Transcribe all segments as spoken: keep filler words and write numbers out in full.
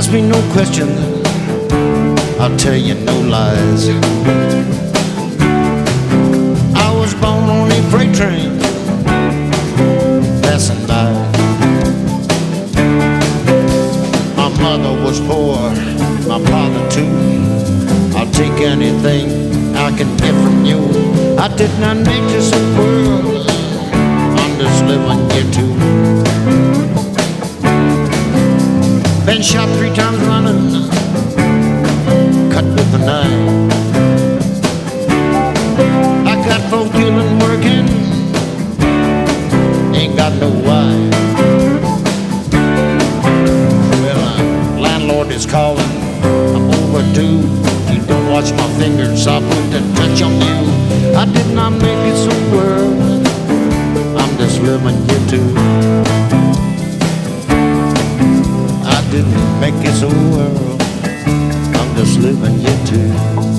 Ask me no question, I'll tell you no lies. I was born on a freight train passing by. My mother was poor, my father too. I'll take anything I can get from you. I did not make this a world, I'm just living here too. Been shot three times running, cut with a knife. I got folk dealing working, ain't got no wife. Well, uh, landlord is calling, I'm overdue. You don't watch my fingers, I'll put the touch on you. I did not make it so world, I'm just living here too. I didn't make it so world, I'm just living here too.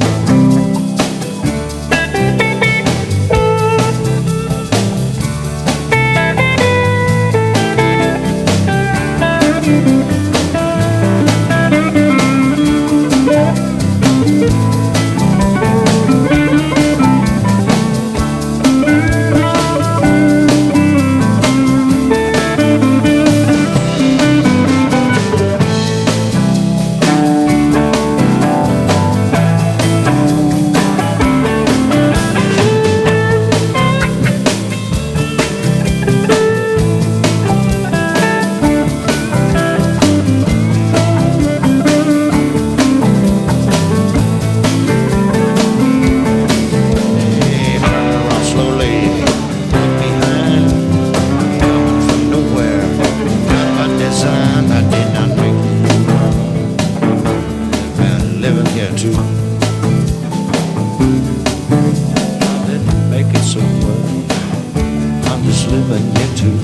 Too. I didn't make it so well, I'm just living here too.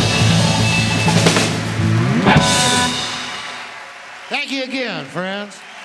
Thank you again, friends.